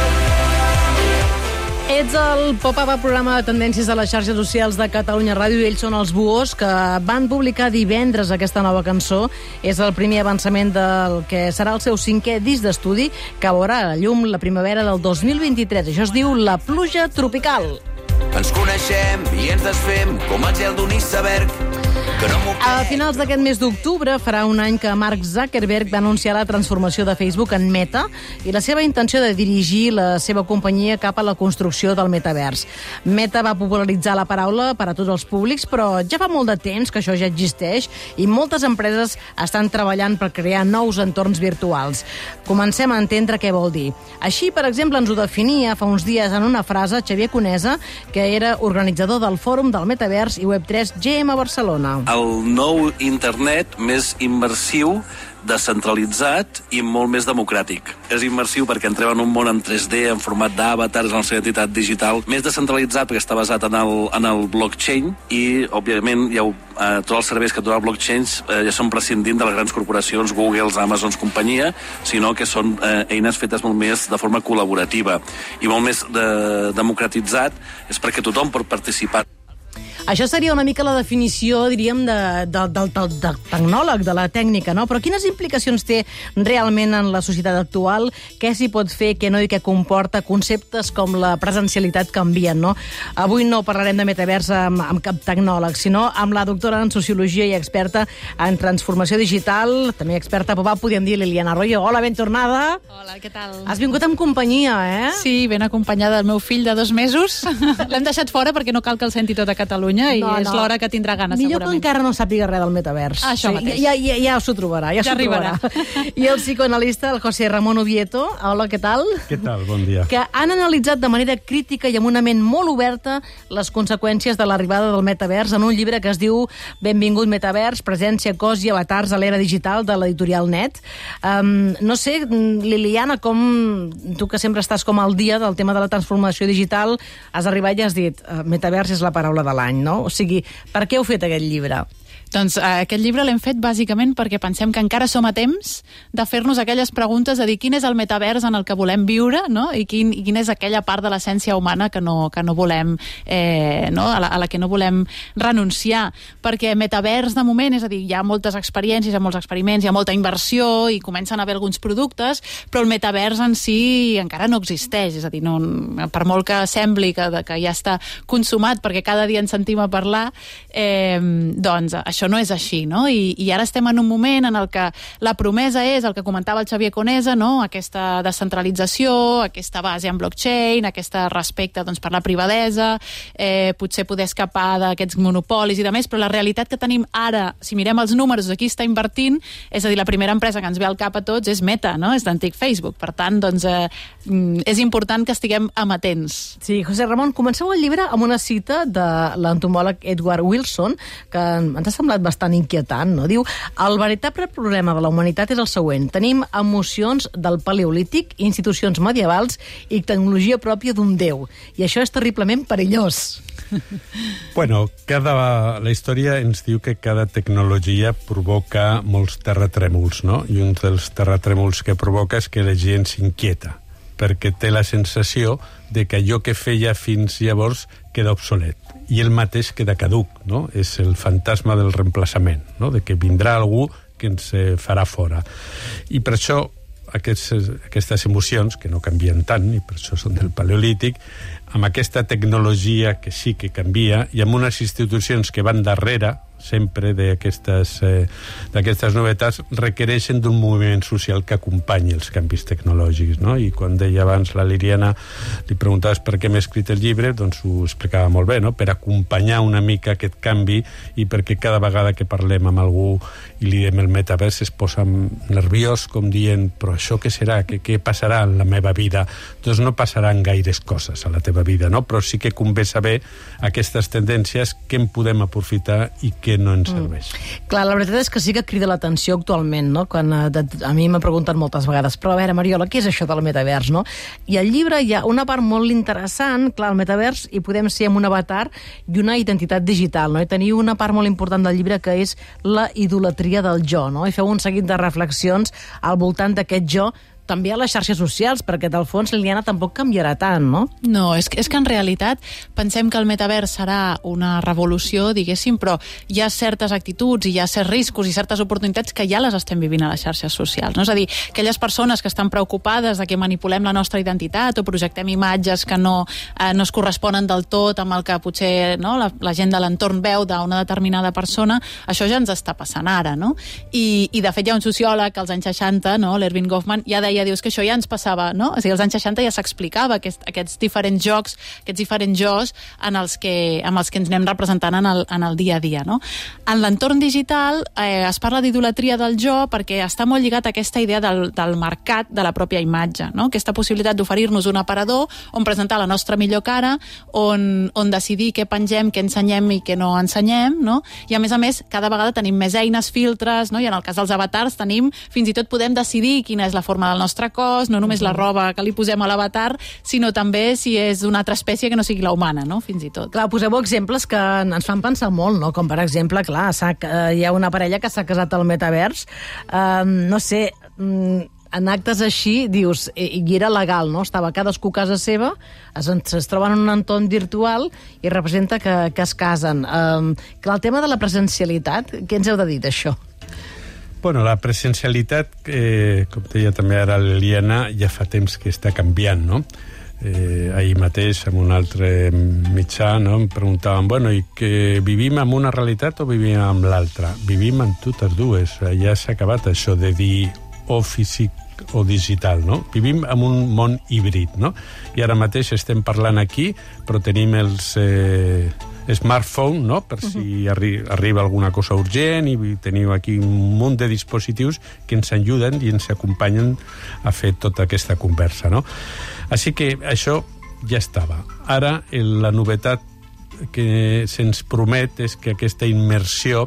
Ets el Pop-Up, el programa de tendències de les xarxes socials de Catalunya Ràdio, i ells són els Buhos, que van publicar divendres aquesta nova cançó. És el primer avançament del que serà el seu cinquè disc d'estudi, que veurà la llum la primavera del dos mil vint-i-tres. Això es diu La pluja tropical. Ens coneixem i ens desfem com el gel d'un iceberg, que no m'ho A finals d'aquest mes d'octubre farà un any que Mark Zuckerberg va anunciar la transformació de Facebook en Meta i la seva intenció de dirigir la seva companyia cap a la construcció del metavers. Meta va popularitzar la paraula per a tots els públics, però ja fa molt de temps que això ja existeix i moltes empreses estan treballant per crear nous entorns virtuals. Comencem a entendre què vol dir. Així, per exemple, ens ho definia fa uns dies en una frase Xavier Conesa, que era organitzador del Fòrum del Metavers i web tres G M Barcelona. El nou internet més immersiu, descentralitzat i molt més democràtic. És immersiu perquè entrem en un món en tres D, en format d'àvatars, en la seva identitat digital, més descentralitzat perquè està basat en el, en el blockchain i, òbviament, ja ho, eh, tots els serveis que dona el blockchain eh, ja són prescindint de les grans corporacions, Google, Amazon, companyia, sinó que són eh, eines fetes molt més de forma col·laborativa i molt més de, democratitzat, és perquè tothom pot participar. Això seria una mica la definició, diríem, de, de, del, del, del tecnòleg, de la tècnica, no? Però quines implicacions té realment en la societat actual? Què s'hi pot fer, què no, i què comporta? Conceptes com la presencialitat canvien, no? Avui no parlarem de metavers amb, amb cap tecnòleg, sinó amb la doctora en Sociologia i experta en transformació digital, també experta a Pop-Up, podríem dir, Liliana Arroyo. Hola, ben tornada. Hola, què tal? Has vingut amb companyia, eh? Sí, ben acompanyada del meu fill de dos mesos. L'hem deixat fora perquè no cal que el senti tot a Catalunya i No, és no. l'hora que tindrà ganes, Millor segurament. que encara no sàpiga res del metavers. Això Sí, mateix. Ja, ja, ja s'ho trobarà, ja, Ja s'ho arribarà. trobarà. I el psicoanalista, el José Ramón Ovieto. Hola, què tal? Què tal? Bon dia. Que han analitzat de manera crítica i amb una ment molt oberta les conseqüències de l'arribada del metavers en un llibre que es diu Benvingut metavers, presència, cos i avatars a l'era digital, de l'editorial Net. Um, no sé, Liliana, com tu que sempre estàs com al dia del tema de la transformació digital, has arribat i has dit uh, metavers és la paraula de l'any, no? O sigui, per què heu fet aquest llibre? Doncs eh, aquest llibre l'hem fet bàsicament perquè pensem que encara som a temps de fer-nos aquelles preguntes de dir quin és el metavers en el que volem viure, no? I, quin, i quina és aquella part de l'essència humana que no, que no volem, eh, no? A, la, a la que no volem renunciar. Perquè metavers, de moment, és a dir, hi ha moltes experiències, hi ha molts experiments, hi ha molta inversió i comencen a haver alguns productes, però el metavers en si encara no existeix. És a dir, no, per molt que sembli que, que ja està consumat perquè cada dia ens sentim a parlar, eh, doncs això no és així, no? I, i ara estem en un moment en el que la promesa és el que comentava el Xavier Conesa, no? Aquesta descentralització, aquesta base en blockchain, aquest respecte doncs, per la privadesa, eh, potser poder escapar d'aquests monopolis i de més, però la realitat que tenim ara, si mirem els números de qui està invertint, és a dir, la primera empresa que ens ve al cap a tots és Meta, no? És l'antic Facebook. Per tant, doncs, eh, és important que estiguem amatents. Sí, José Ramon, comenceu el llibre amb una cita de l'entomòleg Edward Wilson, que ens ha semblat bastant inquietant, no? Diu, el veritable problema de la humanitat és el següent. Tenim emocions del paleolític, institucions medievals i tecnologia pròpia d'un déu. I això és terriblement perillós. Bueno, cada, la història ens diu que cada tecnologia provoca molts terratrèmols, no? I un dels terratrèmols que provoca és que la gent s'inquieta, perquè té la sensació de que allò que feia fins llavors queda obsolet. I el mateix queda caduc, no? És el fantasma del reemplaçament, no? De que vindrà algú que ens farà fora. I per això aquestes, aquestes emocions, que no canvien tant, i per això són del paleolític, amb aquesta tecnologia que sí que canvia, i amb unes institucions que van darrere, sempre d'aquestes eh, d'aquestes novetats, requereixen d'un moviment social que acompanyi els canvis tecnològics, no? I quan deia abans la Liliana, li preguntaves per què m'he escrit el llibre, doncs ho explicava molt bé, no? Per acompanyar una mica aquest canvi, i perquè cada vegada que parlem amb algú i li diem el metavers es posa nerviós, com dient, però això què serà? Què, què passarà en la meva vida? Doncs no passaran gaires coses a la teva vida, no? Però sí que convé saber aquestes tendències, què en podem aprofitar i què no ens serveix. Mm. Clar, la veritat és que sí que crida l'atenció actualment, no? Quan a, a mi m'ha preguntat moltes vegades, però a veure, Mariola, què és això del metavers, no? I al llibre hi ha una part molt interessant, clar, el metavers hi podem ser amb un avatar i una identitat digital, no? I teniu una part molt important del llibre que és la idolatria del jo, no? I feu un seguit de reflexions al voltant d'aquest jo, també a les xarxes socials, perquè del fons Liliana tampoc canviarà tant, no? No, és que, és que en realitat pensem que el metavers serà una revolució, diguéssim, però hi ha certes actituds i hi ha certs riscos i certes oportunitats que ja les estem vivint a les xarxes socials, no? És a dir, aquelles persones que estan preocupades de que manipulem la nostra identitat o projectem imatges que no, eh, no es corresponen del tot amb el que potser, no, la, la gent de l'entorn veu d'una determinada persona, això ja ens està passant ara, no? I, i de fet hi ha un sociòleg als anys seixanta, no, l'Erving Goffman, ja deia, dius que això ja ens passava, no? O sigui, als anys seixanta ja s'explicava aquest, aquests diferents jocs, aquests diferents jos en els que, amb els que ens anem representant en el, en el dia a dia, no? En l'entorn digital eh, es parla d'idolatria del jo perquè està molt lligat a aquesta idea del, del mercat de la pròpia imatge, no? Aquesta possibilitat d'oferir-nos un aparador on presentar la nostra millor cara, on, on decidir què pengem, què ensenyem i què no ensenyem, no? I a més a més, cada vegada tenim més eines, filtres, no? I en el cas dels avatars tenim, fins i tot podem decidir quina és la forma del nostre cos, no només la roba que li posem a l'avatar, sinó també si és d'una altra espècie que no sigui la humana, no? Fins i tot. Clar, poseu exemples que ens fan pensar molt, no? Com per exemple, clar, hi ha una parella que s'ha casat al metavers, uh, no sé, en actes així, dius, i era legal, no? Estava cadascú a casa seva, es, es troben en un entorn virtual i representa que, que es casen. Um, clar, el tema de la presencialitat, què ens heu de dir d'això? Bueno, la presencialitat, eh, com deia també ara l'Eliana, ja fa temps que està canviant, no? Eh, ahir mateix, en un altre mitjà, no, em preguntaven, bueno, i que vivim en una realitat o vivim en l'altra? Vivim en totes dues. Ja s'ha acabat això de dir o físic o digital, no? Vivim en un món híbrid, no? I ara mateix estem parlant aquí, però tenim els eh, smartphone, no? Per si arri arriba alguna cosa urgent, i teniu aquí un munt de dispositius que ens ajuden i ens acompanyen a fer tota aquesta conversa, no? Així que això ja estava. Ara la novetat que se'ns promet és que aquesta immersió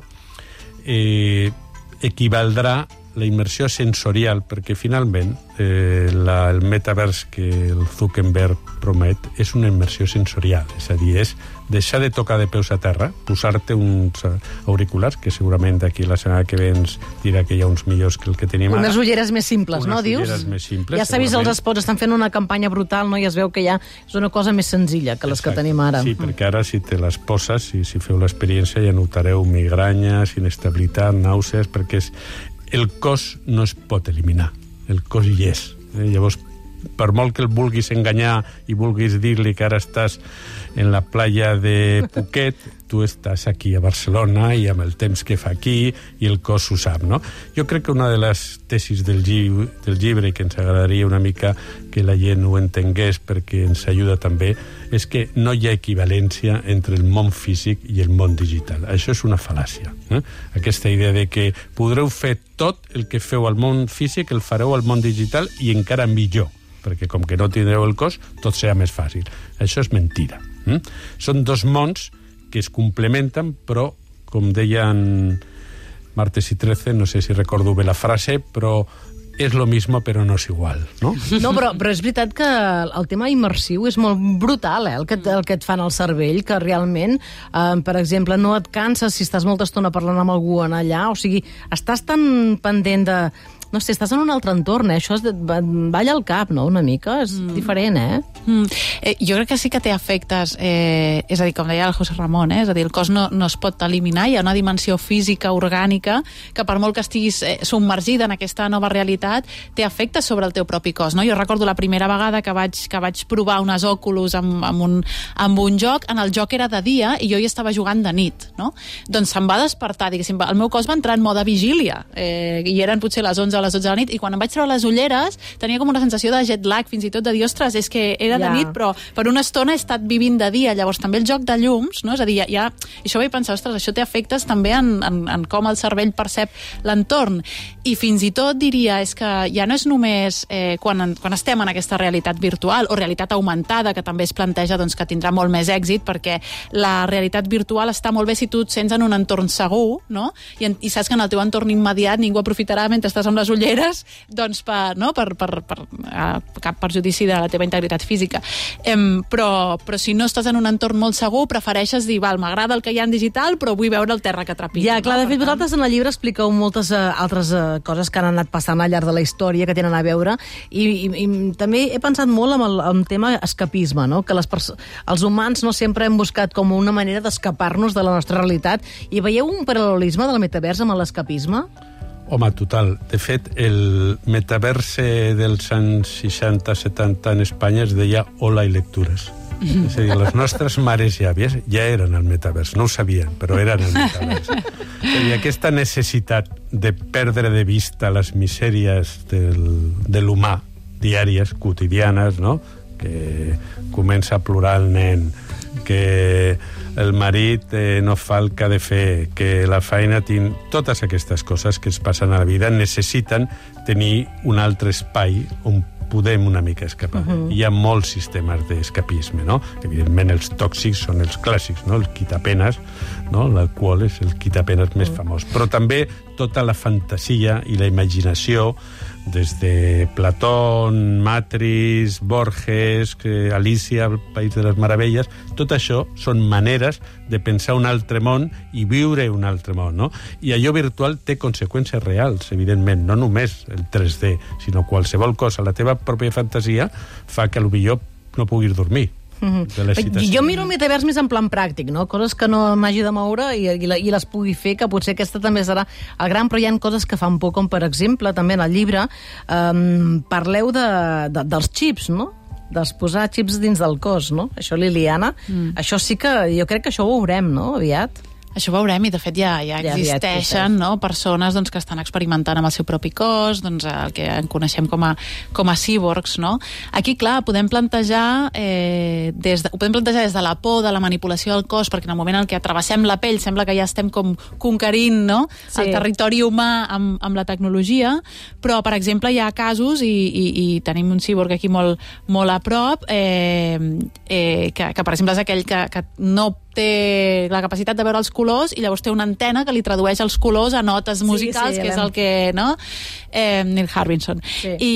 eh, equivaldrà la immersió sensorial, perquè finalment eh, la, el metavers que el Zuckerberg promet és una immersió sensorial, és a dir, és deixar de tocar de peus a terra, posar-te uns auriculars, que segurament d'aquí la setmana que ve ens dirà que hi ha uns millors que el que tenim ara. Unes ulleres més simples, no, dius? Unes ulleres més simples, ja s'ha vist els spots, estan fent una campanya brutal, no? I es veu que ja és una cosa més senzilla que les Exacte. Que tenim ara. Sí, perquè ara si te les poses, si, si feu l'experiència, ja notareu migranyes, inestabilitat, nàusees, perquè és el cos no es pot eliminar, el cos hi és. Eh? Llavors, per molt que el vulguis enganyar i vulguis dir-li que ara estàs en la playa de Phuket, tu estàs aquí a Barcelona i amb el temps que fa aquí i el cos ho sap, no? Jo crec que una de les tesis del, lli del llibre, que ens agradaria una mica que la gent ho entengués perquè ens ajuda també, és que no hi ha equivalència entre el món físic i el món digital. Això és una fal·làcia. Eh? Aquesta idea de que podreu fer tot el que feu al món físic, el fareu al món digital i encara millor, perquè com que no tindreu el cos, tot serà més fàcil. Això és mentira. Eh? Són dos mons que es complementen, però, com deien Martes y Trece, no sé si recordo bé la frase, però és lo mismo, però no és igual, no? No, però, però és veritat que el tema immersiu és molt brutal, eh? El que, el que et fan al cervell, que realment, eh, per exemple, no et canses si estàs molta estona parlant amb algú en allà, o sigui, estàs tan pendent de... No sé, estàs en un altre entorn, eh? Això es, balla al cap, no?, una mica, és mm. diferent, eh? Mm. Eh, jo crec que sí que té efectes, eh, és a dir, com deia el José Ramon, eh, és a dir, el cos no, no es pot eliminar, hi ha una dimensió física, orgànica, que per molt que estiguis eh, submergida en aquesta nova realitat, té efectes sobre el teu propi cos, no? Jo recordo la primera vegada que vaig, que vaig provar unes Oculus amb, amb, un, amb un joc, en el joc era de dia i jo hi estava jugant de nit, no? Doncs se'm va despertar, diguéssim, el meu cos va entrar en mode vigília, eh, i eren potser les onze o les dotze de la nit, i quan em vaig treure les ulleres tenia com una sensació de jet lag, fins i tot de dir, ostres, és que era de Ja. nit, però per una estona he estat vivint de dia. Llavors també el joc de llums, no? És a dir, ja, ja, i això vaig pensar, ostres, això té efectes també en, en, en com el cervell percep l'entorn. I fins i tot diria, és que ja no és només eh, quan, quan estem en aquesta realitat virtual o realitat augmentada, que també es planteja doncs, que tindrà molt més èxit, perquè la realitat virtual està molt bé si tu et sents en un entorn segur, no? I, en, i saps que en el teu entorn immediat ningú aprofitarà mentre estàs amb les ulleres doncs per, no? per, per, per uh, cap perjudici de la teva integritat física. Em, però, però si no estàs en un entorn molt segur, prefereixes dir, val, m'agrada el que hi ha en digital, però vull veure el terra que trepitja. Ja, clar, no? de fet, vosaltres en el llibre expliqueu moltes uh, altres uh, coses que han anat passant al llarg de la història, que tenen a veure, i, i, i també he pensat molt en el, en el tema escapisme, no? Que les els humans no sempre hem buscat com una manera d'escapar-nos de la nostra realitat, i veieu un paral·lelisme del metavers amb l'escapisme? Home, total. De fet, el metaverse dels anys seixanta setanta en Espanya es deia Hola i Lectures. És a dir, les nostres mares i àvies ja eren al metavers, no ho sabien, però eren al metavers. I aquesta necessitat de perdre de vista les misèries del, de l'humà, diàries, quotidianes, no? Que comença a plorar el nen, que el marit eh, no fa el que ha de fer, que la feina... Tin... Totes aquestes coses que es passen a la vida necessiten tenir un altre espai on podem una mica escapar. Uh-huh. Hi ha molts sistemes d'escapisme, no? Evidentment, els tòxics són els clàssics, no? El quitapenes, no? L'alcohol és el quitapenes més famós. Però també tota la fantasia i la imaginació, des de Platón, Matrix, Borges, Alicia, el País de les Meravelles, tot això són maneres de pensar un altre món i viure un altre món, no? I allò virtual té conseqüències reals, evidentment, no només el tres D, sinó qualsevol cosa. La teva pròpia fantasia fa que potser no puguis dormir. Mm-hmm. Jo miro el metavers més en plan pràctic, no? Coses que no m'hagi de moure i, i, i les pugui fer, que potser aquesta també serà el gran, però hi ha coses que fan por, com per exemple, també en el llibre, um, parleu de, de, dels xips, no? Dels posar xips dins del cos, no? Això, Liliana, mm. això sí que jo crec que això ho veurem, no?, aviat. Això ho veurem, i de fet ja, ja existeixen, no? Persones doncs, que estan experimentant amb el seu propi cos, doncs, el que en coneixem com a, com a cyborgs, no? Aquí, clar, podem plantejar, eh, des de, ho podem plantejar des de la por, de la manipulació del cos, perquè en el moment en què travessem la pell sembla que ja estem com conquerint, no? Sí. El territori humà amb, amb la tecnologia, però, per exemple, hi ha casos, i, i, i tenim un cyborg aquí molt, molt a prop, eh, eh, que, que, per exemple, és aquell que, que no té la capacitat de veure els colors i llavors té una antena que li tradueix els colors a notes musicals, sí, sí, que és el que... no? Eh, Neil Harbinson. Sí. I,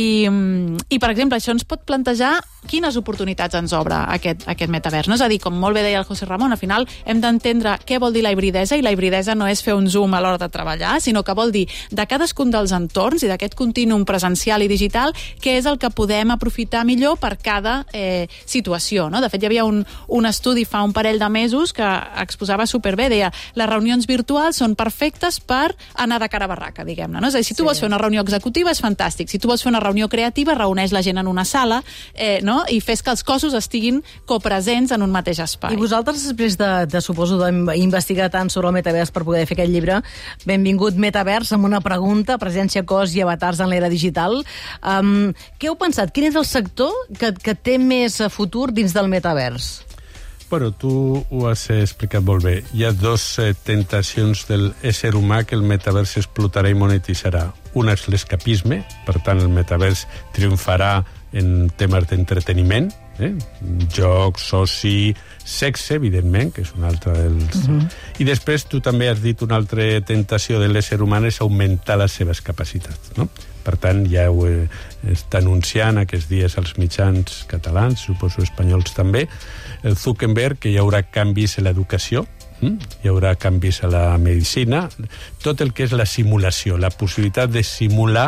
I, per exemple, això ens pot plantejar quines oportunitats ens obre aquest, aquest metavers. No? És a dir, com molt bé deia el José Ramon, al final hem d'entendre què vol dir la hibridesa, i la hibridesa no és fer un zoom a l'hora de treballar, sinó que vol dir de cadascun dels entorns i d'aquest contínuum presencial i digital, què és el que podem aprofitar millor per cada eh, situació. No? De fet, hi havia un, un estudi fa un parell de mesos que exposava superbé, deia, les reunions virtuals són perfectes per anar de cara a barraca, diguem-ne. No? És a dir, si tu sí. vols fer una reunió executiva és fantàstic, si tu vols fer una reunió creativa reuneix la gent en una sala, eh, no? I fes que els cossos estiguin copresents en un mateix espai. I vosaltres, després de, de suposo, d'investigar tant sobre el metavers per poder fer aquest llibre, benvingut Metavers, amb una pregunta, presència, cos i avatars en l'era digital. Um, què heu pensat? Quin és el sector que, que té més futur dins del metavers? Bueno, tu ho has explicat molt bé. Hi ha dos eh, tentacions del ésser humà que el metavers explotarà i monetitzarà. Una és l'escapisme, per tant el metavers triomfarà en temes d'entreteniment, eh? jocs, soci, sexe, evidentment, que és un altre dels... Uh-huh. I després tu també has dit una altra tentació de l'ésser humà és augmentar les seves capacitats, no? Per tant, ja ho eh, està anunciant aquests dies als mitjans catalans, suposo espanyols també, el Zuckerberg, que hi haurà canvis a l'educació, hm? hi haurà canvis a la medicina, tot el que és la simulació, la possibilitat de simular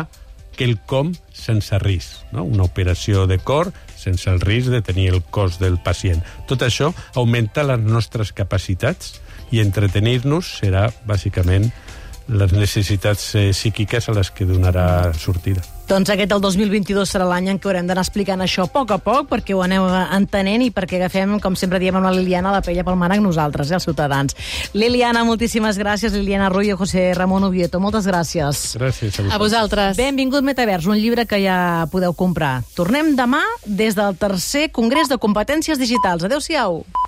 quelcom sense risc, no? Una operació de cor sense el risc de tenir el cos del pacient. Tot això augmenta les nostres capacitats i entretenir-nos serà, bàsicament, les necessitats eh, psíquiques a les que donarà sortida. Doncs aquest del dos mil vint-i-dos serà l'any en què haurem d'anar explicant això a poc a poc, perquè ho aneu entenent i perquè agafem, com sempre diem amb la Liliana, la pella pel mànec nosaltres, eh, els ciutadans. Liliana, moltíssimes gràcies. Liliana Ruiz i José Ramon Ovieto, moltes gràcies. Gràcies a vosaltres. A vosaltres. Benvingut Metavers, un llibre que ja podeu comprar. Tornem demà des del tercer Congrés de Competències Digitals. Adéu-siau.